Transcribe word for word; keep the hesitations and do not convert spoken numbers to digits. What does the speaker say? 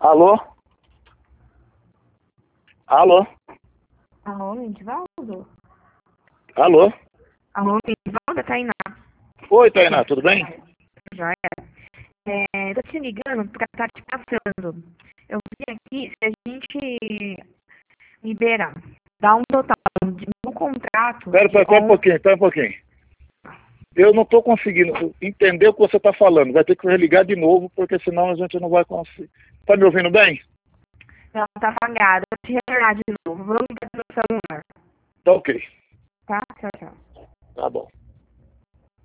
Alô? Alô? Alô, Edivaldo? Alô? Alô, Edivaldo, é Tainá. Oi, Tainá, tudo bem? Joia. É, tô te ligando porque tá te passando. Eu vi aqui, se a gente liberar, dá um total de um contrato Pera, de pera, pera um on... pouquinho, pera um pouquinho. Eu não estou conseguindo entender o que você está falando. Vai ter que religar de novo, porque senão a gente não vai conseguir. Tá me ouvindo bem? Ela tá apagada. Vou te retornar de novo. Vou ligar pro meu celular. Tá ok. Tá? Tchau, tchau. Tá bom.